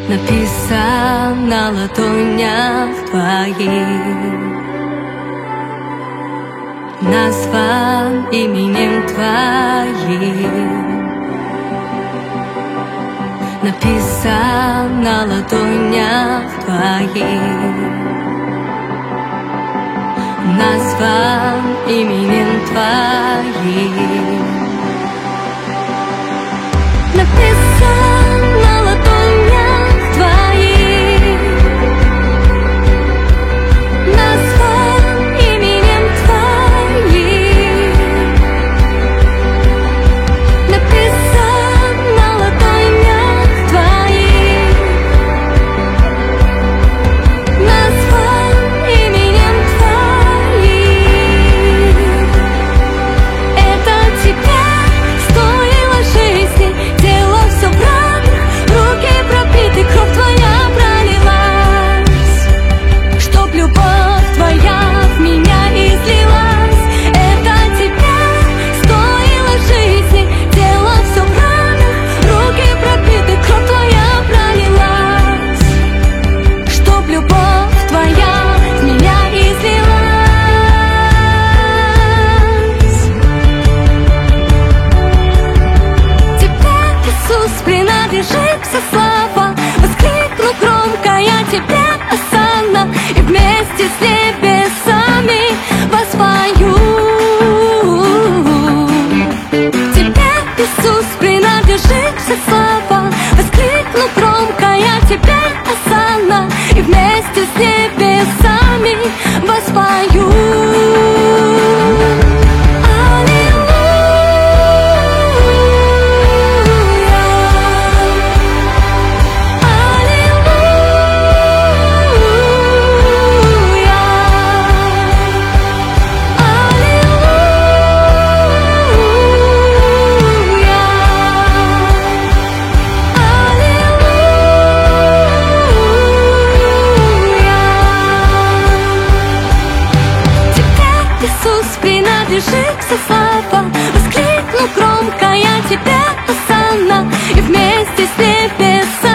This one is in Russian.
написан на ладонях твоих, назван именем твоим, написан на ладонях твоих, назван именем твоим, написан на ладонях твоих, назван именем твоим, написан на ладонях твоих, назван именем твоим. Это тебя стоило жизни, дело все в ранах, руки пропиты, кровь твоя пролилась, чтоб любовь твоя в меня излилась. Это тебя стоило жизни, дело все в ранах, руки пропиты, кровь твоя пролилась, чтоб любовь твоя в меня излилась. Тебе, Иисус, принадлежит вся слава, воскликну громко я тебе, осанна, и вместе с небесами воспою. Тебе, Иисус, принадлежит вся слава, воскликну громко я тебе, осанна, и вместе с небесами воспою. Иисус, принадлежит вся слава, воскликну громко я тебе, осанна, и вместе с небесами